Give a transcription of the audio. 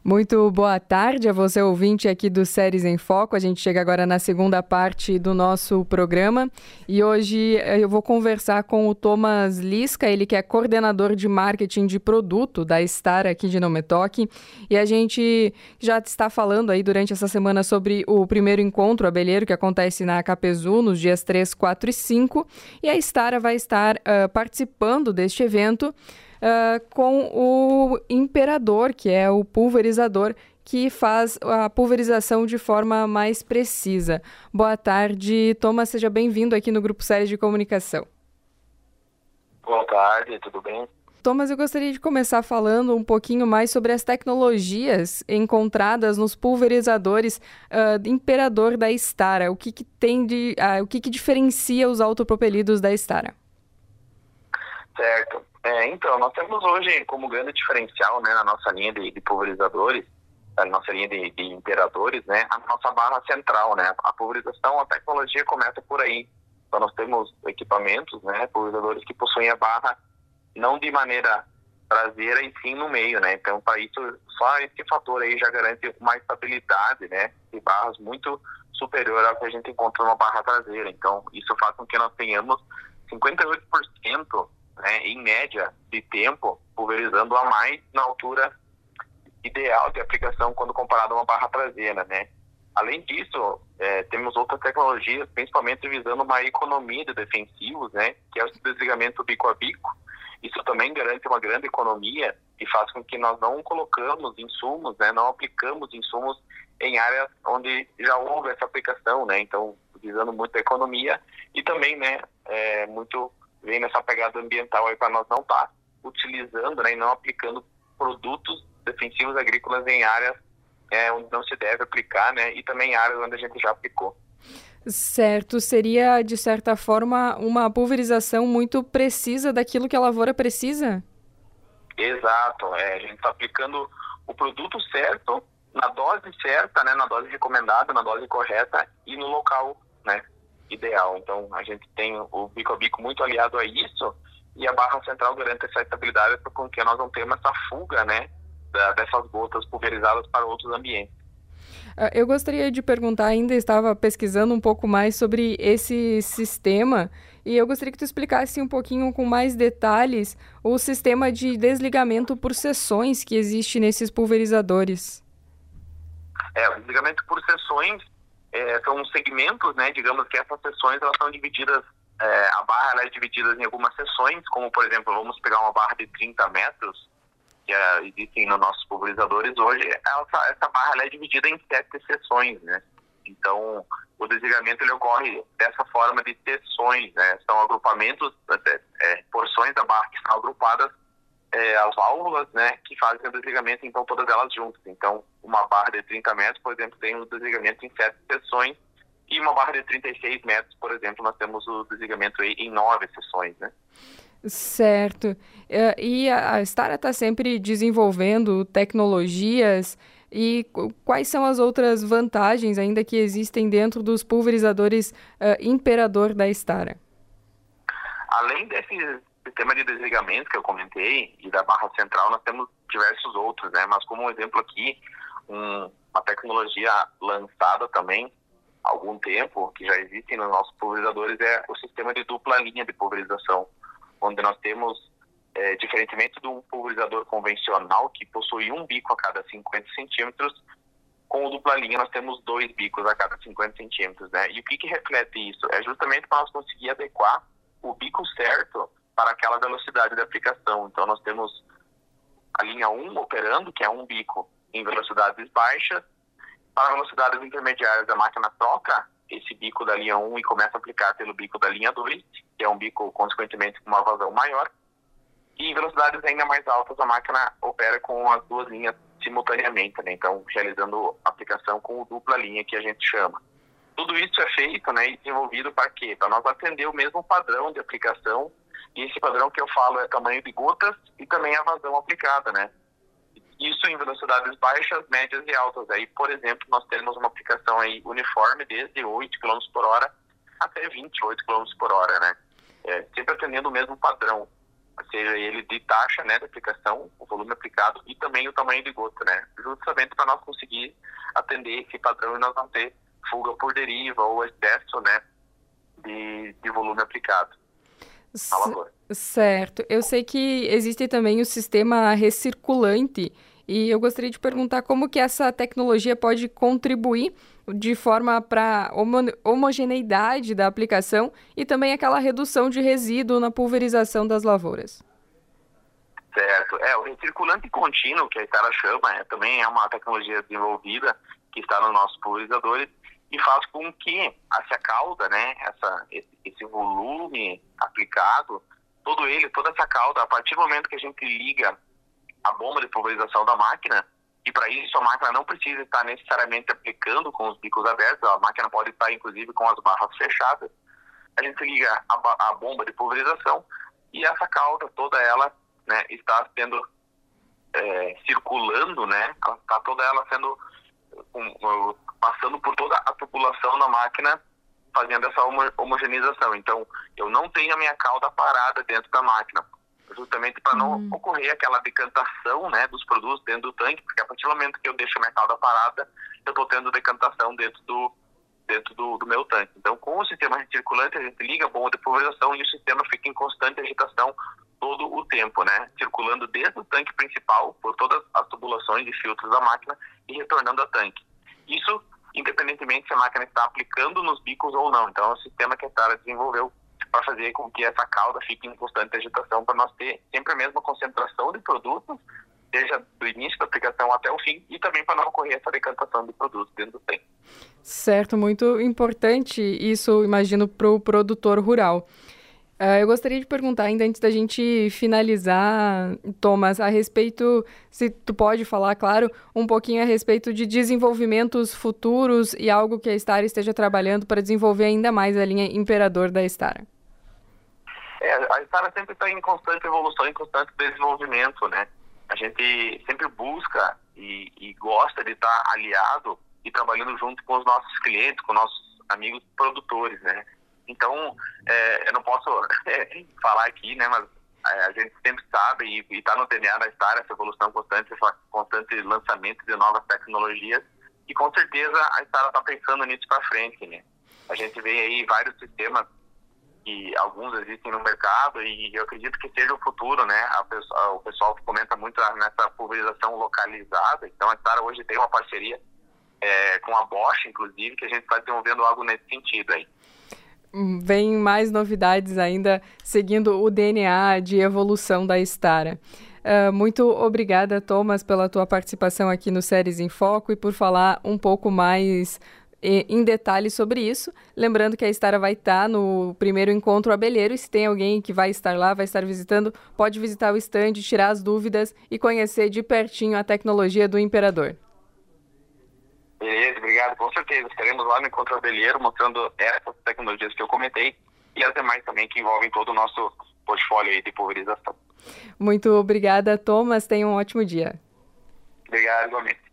Muito boa tarde a você, ouvinte aqui do Séries em Foco. A gente chega agora na segunda parte do nosso programa e hoje eu vou conversar com o Thomas Lisca, ele que é coordenador de marketing de produto da Star aqui de Não Me Toque. E a gente já está falando aí durante essa semana sobre o primeiro encontro abelheiro que acontece na Capezu nos dias 3, 4 e 5. E a Star vai estar participando deste evento com o Imperador, que é o pulverizador que faz a pulverização de forma mais precisa. Boa tarde, Thomas, seja bem-vindo aqui no Grupo Séries de Comunicação. Boa tarde, tudo bem? Thomas, eu gostaria de começar falando um pouquinho mais sobre as tecnologias encontradas nos pulverizadores Imperador da Stara. O que que diferencia os autopropelidos da Stara? Certo. Então, nós temos hoje como grande diferencial, né, na nossa linha de pulverizadores, na nossa linha de imperadores, né, a nossa barra central, né, a pulverização, a tecnologia começa por aí. Então, nós temos equipamentos, né, pulverizadores que possuem a barra não de maneira traseira e sim no meio, né, então, para isso, só esse fator aí já garante uma estabilidade, né, de barras muito superior ao que a gente encontra numa barra traseira. Então, isso faz com que nós tenhamos 58%, né, em média de tempo, pulverizando a mais na altura ideal de aplicação quando comparado a uma barra traseira, né? Além disso, temos outras tecnologias, principalmente visando uma economia de defensivos, né, que é o desligamento bico a bico. Isso também garante uma grande economia e faz com que nós não colocamos insumos, né, não aplicamos insumos em áreas onde já houve essa aplicação, né? Então, visando muito a economia e também, né, muito vem nessa pegada ambiental aí para nós não estar utilizando, né, e não aplicando produtos defensivos agrícolas em áreas onde não se deve aplicar, né, e também em áreas onde a gente já aplicou. Certo, seria de certa forma uma pulverização muito precisa daquilo que a lavoura precisa? Exato, a gente está aplicando o produto certo, na dose certa, né, na dose recomendada, na dose correta e no local, né, ideal. Então, a gente tem o bico a bico muito aliado a isso e a barra central garante essa estabilidade para que nós não tenhamos essa fuga, né, dessas gotas pulverizadas para outros ambientes. Eu gostaria de perguntar, ainda estava pesquisando um pouco mais sobre esse sistema e eu gostaria que tu explicasse um pouquinho com mais detalhes o sistema de desligamento por seções que existe nesses pulverizadores. O desligamento por seções são segmentos, né? Digamos que essas seções elas são divididas, a barra ela é dividida em algumas seções, como por exemplo, vamos pegar uma barra de 30 metros, que existem nos nossos pulverizadores hoje, essa barra ela é dividida em 7 seções, né? Então, o desligamento ele ocorre dessa forma de seções, né? São agrupamentos, porções da barra que são agrupadas, as válvulas, né, que fazem o desligamento, então todas elas juntas. Então, uma barra de 30 metros, por exemplo, tem o desligamento em 7 seções, e uma barra de 36 metros, por exemplo, nós temos o desligamento em 9 seções, né? Certo. E a Stara está sempre desenvolvendo tecnologias e quais são as outras vantagens ainda que existem dentro dos pulverizadores Imperador da Stara? Além desse sistema de desligamento que eu comentei e da barra central, nós temos diversos outros, né? Mas como um exemplo aqui, uma tecnologia lançada também há algum tempo, que já existem nos nossos pulverizadores, é o sistema de dupla linha de pulverização, onde nós temos, diferentemente de um pulverizador convencional que possui um bico a cada 50 centímetros, com o dupla linha nós temos 2 bicos a cada 50 centímetros, né? E o que reflete isso? É justamente para nós conseguir adequar o bico certo para aquela velocidade de aplicação. Então, nós temos a linha 1 operando, que é um bico em velocidades baixas. Para velocidades intermediárias, a máquina troca esse bico da linha 1 e começa a aplicar pelo bico da linha 2, que é um bico, consequentemente, com uma vazão maior. E em velocidades ainda mais altas, a máquina opera com as duas linhas simultaneamente, né? Então, realizando a aplicação com o dupla linha, que a gente chama. Tudo isso é feito, né, e desenvolvido para quê? Para nós atender o mesmo padrão de aplicação. E esse padrão que eu falo é tamanho de gotas e também a vazão aplicada, né? Isso em velocidades baixas, médias e altas. Aí, por exemplo, nós temos uma aplicação aí uniforme desde 8 km por hora até 28 km por hora, né? Sempre atendendo o mesmo padrão. seja ele de taxa, né, da aplicação, o volume aplicado e também o tamanho de gota, né, justamente para nós conseguir atender esse padrão e nós não ter fuga por deriva ou excesso, né, de volume aplicado na lavoura. Certo. Eu sei que existe também o sistema recirculante e eu gostaria de perguntar como que essa tecnologia pode contribuir de forma para homogeneidade da aplicação e também aquela redução de resíduo na pulverização das lavouras. Certo. O recirculante contínuo, que a Stara chama, também é uma tecnologia desenvolvida que está nos nossos pulverizadores e faz com que essa cauda, né, esse volume aplicado, toda essa cauda, a partir do momento que a gente liga a bomba de pulverização da máquina, e para isso a máquina não precisa estar necessariamente aplicando com os bicos abertos, a máquina pode estar inclusive com as barras fechadas, a gente liga a bomba de pulverização e essa cauda toda ela, né, está sendo circulando, né, está toda ela sendo passando por toda a tubulação da máquina, fazendo essa homogeneização. Então, eu não tenho a minha cauda parada dentro da máquina, justamente para não ocorrer aquela decantação, né, dos produtos dentro do tanque, porque a partir do momento que eu deixo a minha cauda parada, eu estou tendo decantação dentro do meu tanque. Então, com o sistema recirculante, a gente liga a bomba de pulverização e o sistema fica em constante agitação todo o tempo, né, circulando desde o tanque principal, por todas as tubulações e filtros da máquina e retornando ao tanque. Isso, independentemente se a máquina está aplicando nos bicos ou não. Então, é um sistema que a Stara desenvolveu para fazer com que essa cauda fique em constante agitação, para nós ter sempre a mesma concentração de produtos, seja do início da aplicação até o fim, e também para não ocorrer essa decantação de produtos dentro do tanque. Certo, muito importante isso, imagino, para o produtor rural. Eu gostaria de perguntar, ainda antes da gente finalizar, Thomas, a respeito, se tu pode falar, claro, um pouquinho a respeito de desenvolvimentos futuros e algo que a Stara esteja trabalhando para desenvolver ainda mais a linha Imperador da Stara. A Stara sempre está em constante evolução, em constante desenvolvimento, né? A gente sempre busca e gosta de estar aliado e trabalhando junto com os nossos clientes, com nossos amigos produtores, né? Então, eu não posso falar aqui, né, mas a gente sempre sabe e está no DNA da Stara essa evolução constante, esse constante lançamento de novas tecnologias e com certeza a Stara está pensando nisso para frente, né? A gente vê aí vários sistemas que alguns existem no mercado e eu acredito que seja o futuro, né? O pessoal comenta muito nessa pulverização localizada, então a Stara hoje tem uma parceria com a Bosch, inclusive, que a gente está desenvolvendo algo nesse sentido aí. Vem mais novidades ainda, seguindo o DNA de evolução da Stara. Muito obrigada, Thomas, pela tua participação aqui no Séries em Foco e por falar um pouco mais em detalhes sobre isso. Lembrando que a Stara vai estar no primeiro encontro abelheiro e se tem alguém que vai estar lá, vai estar visitando, pode visitar o stand, tirar as dúvidas e conhecer de pertinho a tecnologia do Imperador. Beleza, obrigado. Com certeza. Estaremos lá no Encontro Abelheiro mostrando essas tecnologias que eu comentei e as demais também que envolvem todo o nosso portfólio aí de pulverização. Muito obrigada, Thomas. Tenha um ótimo dia. Obrigado, igualmente.